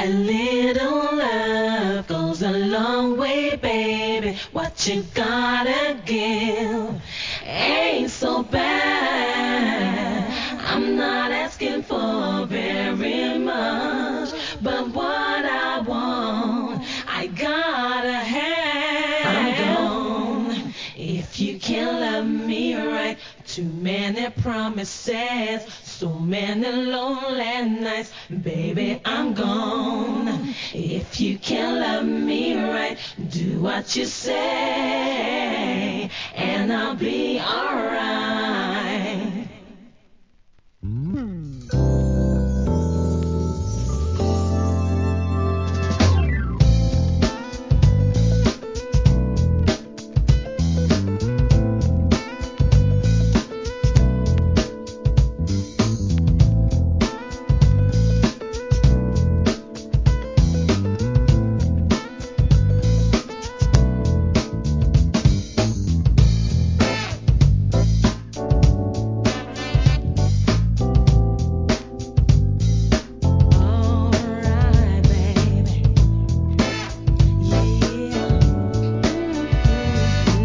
A little love goes a long way, baby. What you gotta give ain't so bad. I'm not asking for very much, but what I want, I gotta have. I'm gone if you can't love me right. Too many promises, so many lonely nights. Baby, I'm gone if you can't love me right. Do what you say, and I'll be alright.